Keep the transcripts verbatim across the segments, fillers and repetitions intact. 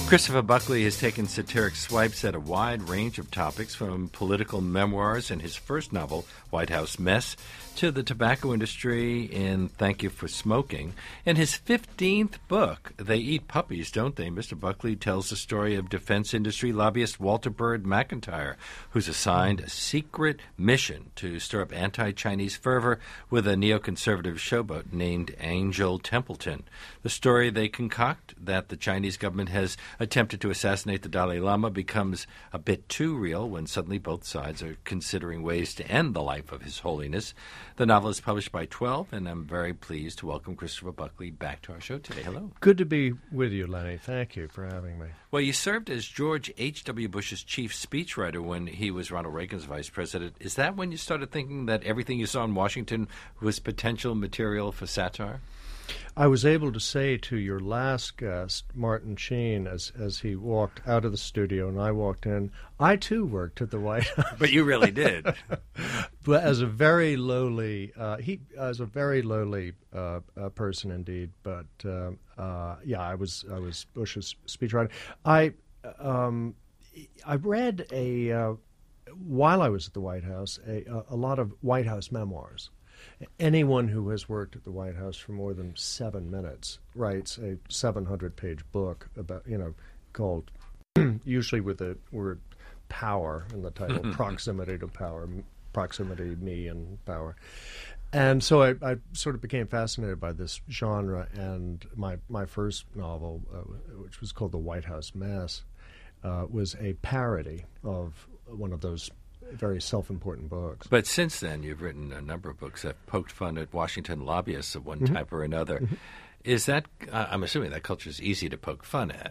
Christopher Buckley has taken satiric swipes at a wide range of topics, from political memoirs in his first novel, White House Mess, to the tobacco industry in Thank You for Smoking. In his fifteenth book, They Eat Puppies, Don't They?, Mister Buckley tells the story of defense industry lobbyist Walter Bird McIntyre, who's assigned a secret mission to stir up anti-Chinese fervor with a neoconservative showboat named Angel Templeton. The story they concoct, that the Chinese government has attempted to assassinate the Dalai Lama, becomes a bit too real when suddenly both sides are considering ways to end the life of His Holiness. The novel is published by twelve, and I'm very pleased to welcome Christopher Buckley back to our show today. Hello. Good to be with you, Lenny. Thank you for having me. Well, you served as George H W. Bush's chief speechwriter when he was Ronald Reagan's vice president. Is that when you started thinking that everything you saw in Washington was potential material for satire? I was able to say to your last guest, Martin Sheen, as as he walked out of the studio and I walked in, I too worked at the White House. But you really did. But as a very lowly, uh, he as a very lowly uh, uh, person indeed. But uh, uh, yeah, I was I was Bush's speechwriter. I um, I read a uh, while I was at the White House a a lot of White House memoirs. Anyone who has worked at the White House for more than seven minutes writes a seven hundred page book about, you know, called, usually with the word power in the title, Proximity to Power, Proximity, Me, and Power. And so I, I sort of became fascinated by this genre, and my, my first novel, uh, which was called The White House Mess, uh, was a parody of one of those very self-important books. But since then, you've written a number of books that poked fun at Washington lobbyists of one mm-hmm. type or another. Mm-hmm. Is that, uh, I'm assuming that culture is easy to poke fun at.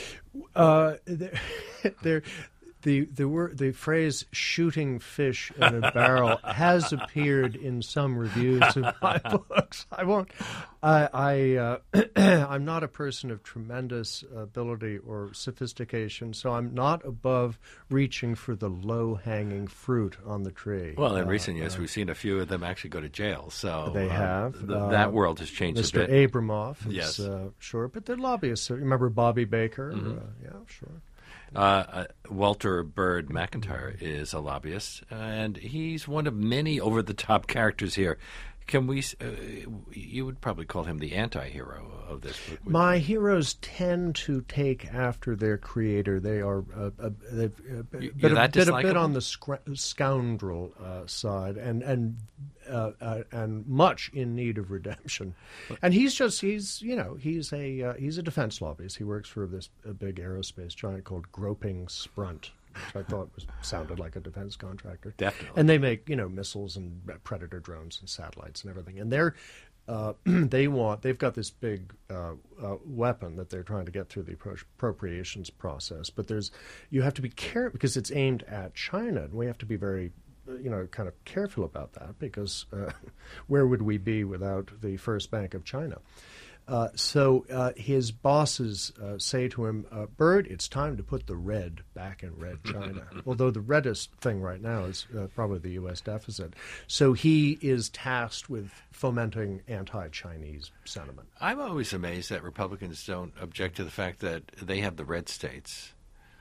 Uh, there, there, the the word, the phrase "shooting fish in a barrel" has appeared in some reviews of my books. I won't. I, I uh, I'm not a person of tremendous ability or sophistication, so I'm not above reaching for the low-hanging fruit on the tree. Well, in uh, recent years, uh, we've seen a few of them actually go to jail. So they uh, have. Th- uh, that world has changed Mister a bit. Abramoff is yes. uh, sure, but they're lobbyists. So remember Bobby Baker? Mm-hmm. Uh, yeah, sure. Uh, uh, Walter Bird McIntyre is a lobbyist, and he's one of many over-the-top characters here. Can we? Uh, you would probably call him the anti-hero of this book. My you? heroes tend to take after their creator. They are uh, uh, they've, uh, you, bit, a, bit, a bit on the scra- scoundrel uh, side, and and uh, uh, and much in need of redemption. And he's just he's you know he's a uh, he's a defense lobbyist. He works for this a big aerospace giant called Groping Sprunt, which I thought was sounded like a defense contractor. Definitely. And they make, you know, missiles and Predator drones and satellites and everything. And they're uh, they want they've got this big uh, uh, weapon that they're trying to get through the appro- appropriations process. But there's you have to be careful because it's aimed at China, and we have to be very you know kind of careful about that because uh, where would we be without the First Bank of China? Uh, so uh, his bosses uh, say to him, uh, Bird, it's time to put the red back in red China. Although the reddest thing right now is uh, probably the U S deficit. So he is tasked with fomenting anti-Chinese sentiment. I'm always amazed that Republicans don't object to the fact that they have the red states.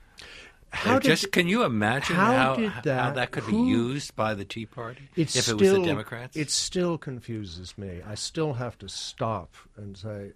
How did, just can you imagine how, how, did that, how that could who, be used by the Tea Party if still, it was the Democrats? It still confuses me. I still have to stop and say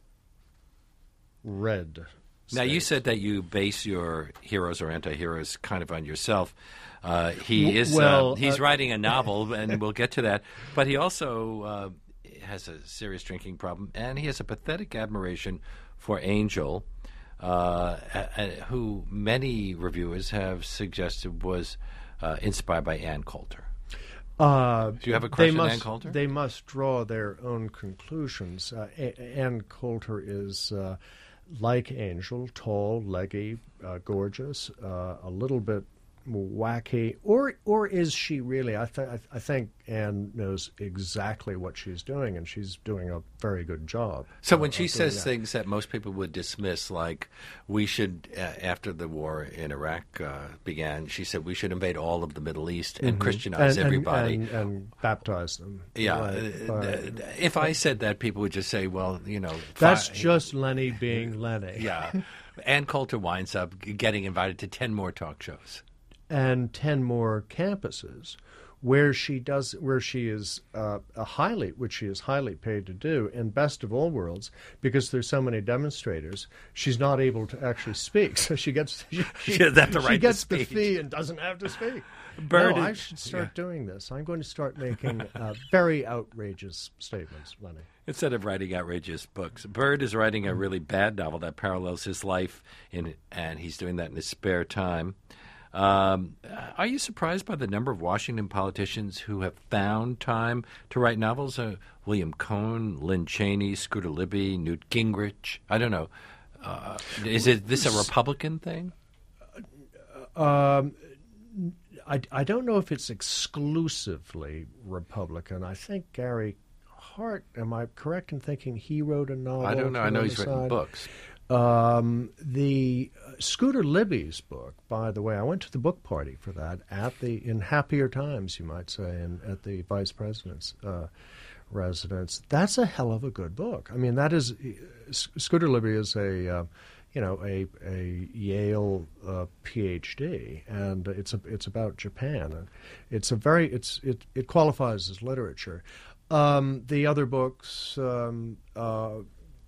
red states. Now, you said that you base your heroes or anti-heroes kind of on yourself. Uh, he is well, uh, he's uh, writing a novel, and we'll get to that. But he also uh, has a serious drinking problem, and he has a pathetic admiration for Angel, Uh, uh, who many reviewers have suggested was uh, inspired by Ann Coulter. Uh, Do you have a crush on must, Ann Coulter? They must draw their own conclusions. Uh, a- Ann Coulter is, uh, like Angel, tall, leggy, uh, gorgeous, uh, a little bit wacky, or or is she really? I, th- I think Anne knows exactly what she's doing, and she's doing a very good job. So when uh, she says that. things that most people would dismiss, like we should, uh, after the war in Iraq uh, began, she said we should invade all of the Middle East and mm-hmm. Christianize and, everybody. And, and, and baptize them. Yeah. Right, Uh, right. If I said that, people would just say, well, you know. That's fi- just Lenny being Lenny. Yeah. Ann Coulter winds up getting invited to ten more talk shows. And ten more campuses where she does where she is uh, a highly which she is highly paid to do. And best of all worlds, because there's so many demonstrators, she's not able to actually speak, so she gets she, She doesn't have to write she gets the the speech. fee and doesn't have to speak. Bird no, is- I should start yeah. doing this. I'm going to start making uh, very outrageous statements, Lenny. Instead of writing outrageous books, Bird is writing a really bad novel that parallels his life, in, and he's doing that in his spare time. Um, are you surprised by the number of Washington politicians who have found time to write novels? Uh, William Cohn, Lynn Cheney, Scooter Libby, Newt Gingrich. I don't know. Uh, is it this a Republican thing? Um, I, I don't know if it's exclusively Republican. I think Gary Hart, am I correct in thinking he wrote a novel? I don't know. I know on he's the written side? books. Um, the uh, Scooter Libby's book, by the way, I went to the book party for that at the in happier times, you might say, in, at the vice president's uh, residence. That's a hell of a good book. I mean, that is uh, Scooter Libby is a uh, you know a a Yale uh, P H D, and it's a, it's about Japan, and it's a very it's it it qualifies as literature. Um, the other books. Um, uh,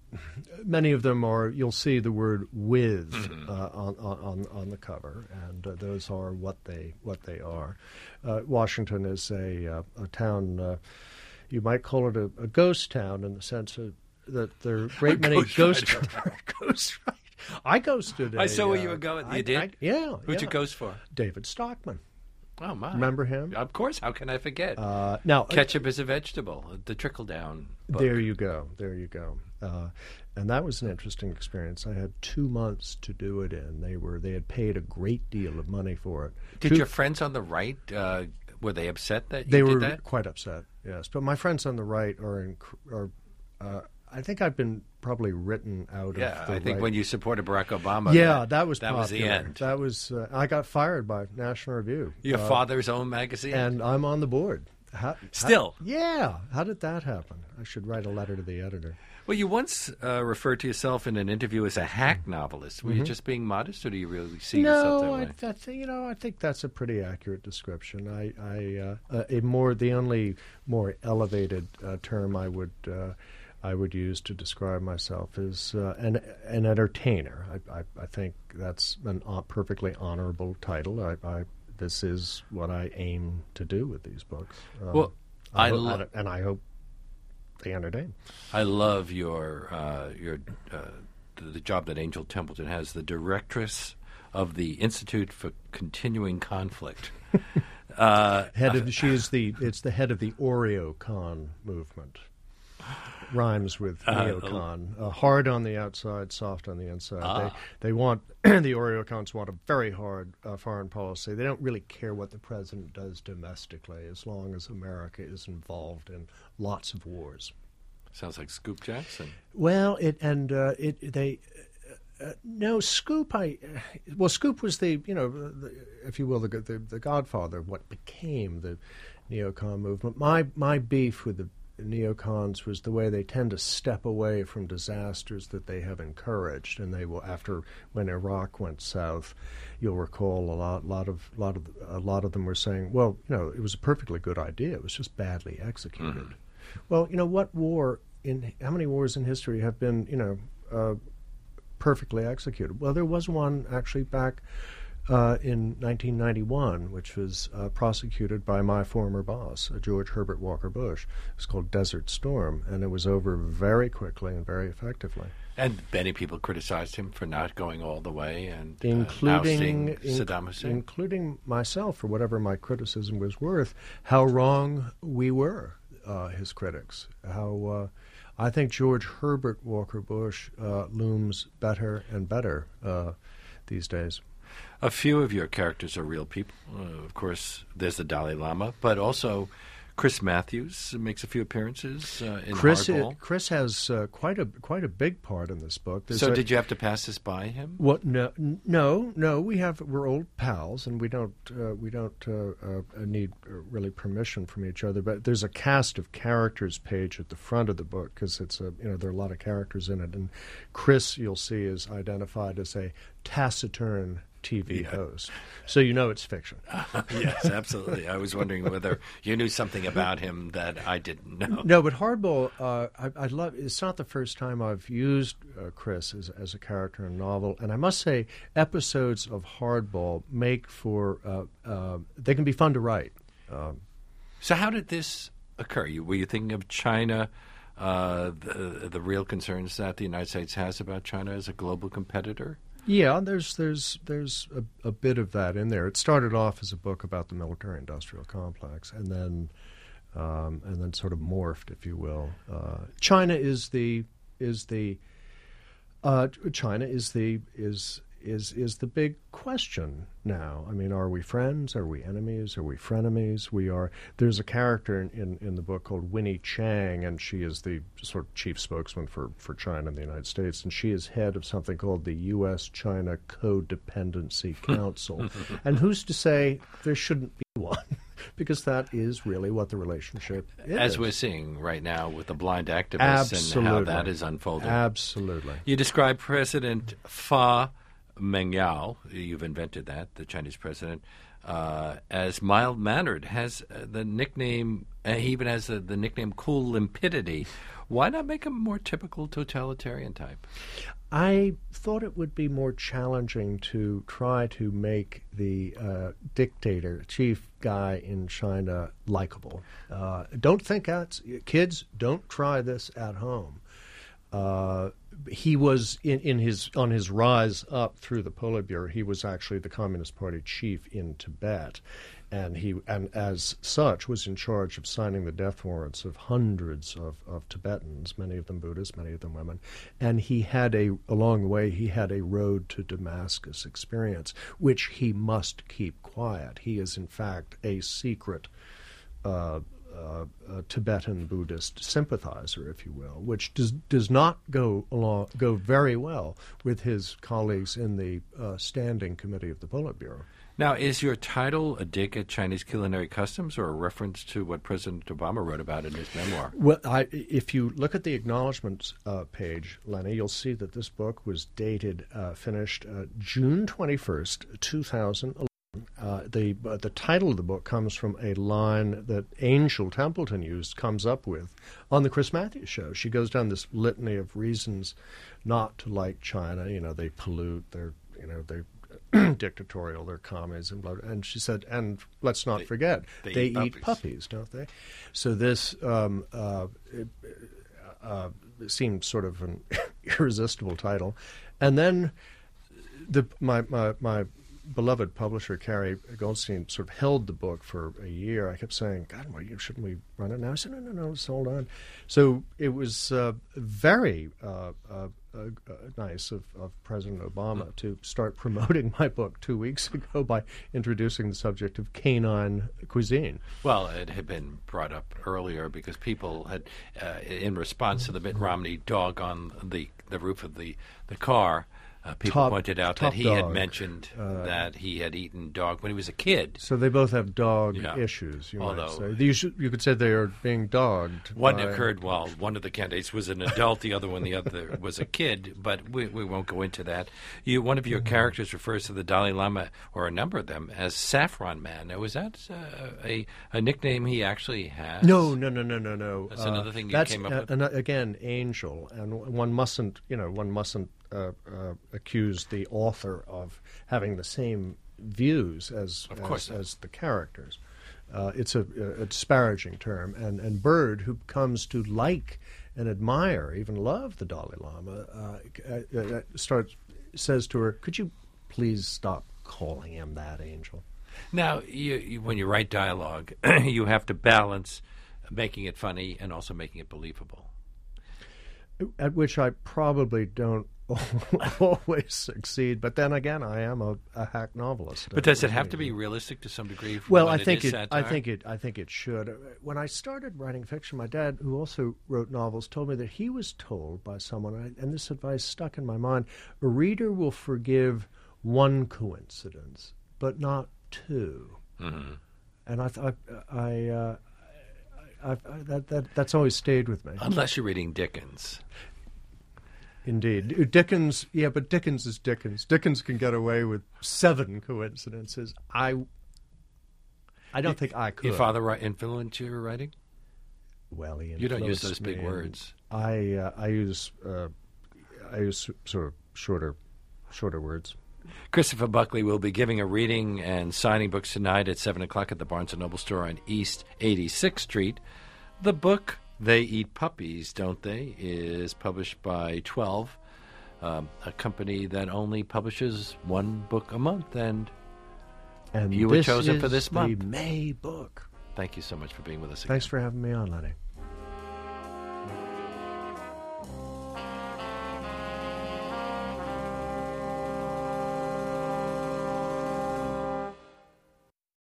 Many of them are. You'll see the word "with" Mm-hmm. uh, on, on on the cover, and uh, those are what they what they are. Uh, Washington is a uh, a town. Uh, you might call it a, a ghost town in the sense of that there are a great A many ghost ghost writer. ghost. I ghosted. I a, saw where you uh, were going. You I- did? I- yeah. Who'd yeah. you ghost for? David Stockman. Oh, my. Remember him? Of course. How can I forget? Uh, now, Ketchup is a vegetable. The trickle-down book. There you go. There you go. Uh, and that was an interesting experience. I had two months to do it in. They were they had paid a great deal of money for it. Did Two- your friends on the right, uh, were they upset that you They did were that? quite upset. Yes, but my friends on the right are in. Are, uh, I think I've been probably written out Yeah, of the I think right. when you supported Barack Obama. yeah, that, that was that was the popular. end. That was. Uh, I got fired by National Review. Your Uh, father's own magazine. and I'm on the board. How, Still? how- yeah. How did that happen? I should write a letter to the editor. Well, you once uh, referred to yourself in an interview as a hack novelist. Were you just being modest, or do you really see yourself that No, way? I, I think you know. I think that's a pretty accurate description. I, I uh, a more the only more elevated uh, term I would uh, I would use to describe myself is uh, an an entertainer. I, I, I think that's an uh, perfectly honorable title. I, I this is what I aim to do with these books. Um, Well, I I, lo- and, and I hope they entertain. I love your uh, your uh, the, the job that Angel Templeton has, the directress of the Institute for Continuing Conflict. uh, Head of she is the it's the head of the OreoCon movement. Rhymes with neocon. Uh, hard on the outside, soft on the inside. Ah. They they want the OreoCons want a very hard uh, foreign policy. They don't really care what the president does domestically, as long as America is involved in lots of wars. Sounds like Scoop Jackson. Well, it and uh, it they. Uh, no, Scoop. I well, Scoop was the you know, the, if you will, the, the the godfather of what became the neocon movement. My my beef with the neocons was the way they tend to step away from disasters that they have encouraged, and they will after when Iraq went south. You'll recall a lot, lot of, lot of, a lot of them were saying, "Well, you know, it was a perfectly good idea. It was just badly executed." Mm-hmm. Well, you know, what war in how many wars in history have been, you know, uh, perfectly executed? Well, there was one actually back uh, in nineteen ninety-one, which was uh, prosecuted by my former boss, uh, George Herbert Walker Bush. It's called Desert Storm, and it was over very quickly and very effectively. And many people criticized him for not going all the way and uh, Including, ousting Saddam Hussein. including myself, for whatever my criticism was worth, how wrong we were, uh, his critics. How uh, I think George Herbert Walker Bush uh, looms better and better uh, these days. A few of your characters are real people. Uh, of course, there's the Dalai Lama, but also Chris Matthews makes a few appearances uh, in Chris, Hardball. uh, Chris has uh, quite a quite a big part in this book. There's so, a, did you have to pass this by him? What? No, no, no. We have we're old pals, and we don't uh, we don't uh, uh, need uh, really permission from each other. But there's a cast of characters page at the front of the book because it's a you know there are a lot of characters in it, and Chris you'll see is identified as a taciturn T V Yeah. host, so you know it's fiction. Yes, absolutely. I was wondering whether you knew something about him that I didn't know. No, but Hardball, uh, I, I love. It's not the first time I've used uh, Chris as, as a character in a novel, and I must say, episodes of Hardball make for uh, uh, they can be fun to write. Um, So how did this occur? You, were you thinking of China, uh, the, the real concerns that the United States has about China as a global competitor? Yeah, there's there's there's a, a bit of that in there. It started off as a book about the military-industrial complex, and then um, and then sort of morphed, if you will. Uh, China is the is the uh, China is the is is is the big question now. I mean, are we friends? Are we enemies? Are we frenemies? We are. There's a character in, in, in the book called Winnie Chang, and she is the sort of chief spokesman for, for China in the United States, and she is head of something called the U S China Codependency Council. And who's to say there shouldn't be one? Because that is really what the relationship is. As we're seeing right now with the blind activists Absolutely. and how that is unfolding. Absolutely. You describe President Fa Mengyao, you've invented that, the Chinese president, uh, as mild-mannered, has uh, the nickname, uh, he even has the, the nickname Cool Limpidity. Why not make him a more typical totalitarian type? I thought it would be more challenging to try to make the uh, dictator, chief guy in China, likable. Uh, don't think that's kids. Don't try this at home. Uh, he was in, in his on his rise up through the Politburo. He was actually the Communist Party chief in Tibet, and he and as such was in charge of signing the death warrants of hundreds of, of Tibetans, many of them Buddhists, many of them women. And he had a along the way he had a road to Damascus experience, which he must keep quiet. He is in fact a secret Uh, Uh, a Tibetan Buddhist sympathizer, if you will, which does does not go along go very well with his colleagues in the uh, standing committee of the Politburo. Now, is your title a dig at Chinese culinary customs or a reference to what President Obama wrote about in his memoir? Well, I, if you look at the acknowledgments uh, page, Lenny, you'll see that this book was dated, uh, finished uh, June twenty-first, two thousand eleven. Uh, the uh, the title of the book comes from a line that Angel Templeton used, comes up with on the Chris Matthews show. She goes down this litany of reasons not to like China. You know, they pollute, they're you know they're dictatorial, they're commies, and blah, blah. And she said, and let's not they, forget, they, they eat, eat puppies. puppies, don't they? So this um, uh, uh, seemed sort of an irresistible title, and then the my my my. beloved publisher Carrie Goldstein sort of held the book for a year. I kept saying, God, why, shouldn't we run it now? I said, no, no, no, let's hold on. So it was uh, very uh, uh, uh, nice of, of President Obama to start promoting my book two weeks ago by introducing the subject of canine cuisine. Well, it had been brought up earlier because people had, uh, in response to the Mitt Romney dog on the, the roof of the, the car, Uh, people Top- pointed out top that he had dog. mentioned Uh, that he had eaten dog when he was a kid. So they both have dog Yeah. issues, you Although- might say. You, should, you could say they are being dogged. One by- occurred while one of the candidates was an adult, the other one, the other was a kid, but we, we won't go into that. You, one of your characters refers to the Dalai Lama, or a number of them, as Saffron Man. Now, was that uh, a, a nickname he actually has? No, no, no, no, no, no. That's another thing you that's, came up uh, with? an- again, Angel, and one mustn't, you know, one mustn't uh, uh, accuse the author of having the same views as Of as, course not. as the characters. Uh, it's a, a disparaging term, and and Bird, who comes to like and admire, even love the Dalai Lama, uh, uh, uh, starts says to her, "Could you please stop calling him that, Angel?" Now, you, you, when you write dialogue, you have to balance making it funny and also making it believable. at which I probably don't always succeed. But then again, I am a, a hack novelist. But does it have to be realistic to some degree? Well, when I think it, is it. satire? I think it. I think it should. When I started writing fiction, my dad, who also wrote novels, told me that he was told by someone, and this advice stuck in my mind: a reader will forgive one coincidence, but not two. Mm-hmm. And I thought I. Uh, I, I, that, that that's always stayed with me. Unless you're reading Dickens. Indeed. Dickens, yeah, but Dickens is Dickens. Dickens can get away with seven coincidences. I I don't think I could. Your father influenced your writing? Well, he You don't use those me, big words. I uh, I use uh, I use sort of shorter shorter words. Christopher Buckley will be giving a reading and signing books tonight at seven o'clock at the Barnes and Noble store on East eighty-sixth Street. The book, They Eat Puppies, Don't They?, is published by twelve, um, a company that only publishes one book a month, and, and you were chosen for this the month. May book. Thank you so much for being with us again. Thanks for having me on, Lenny.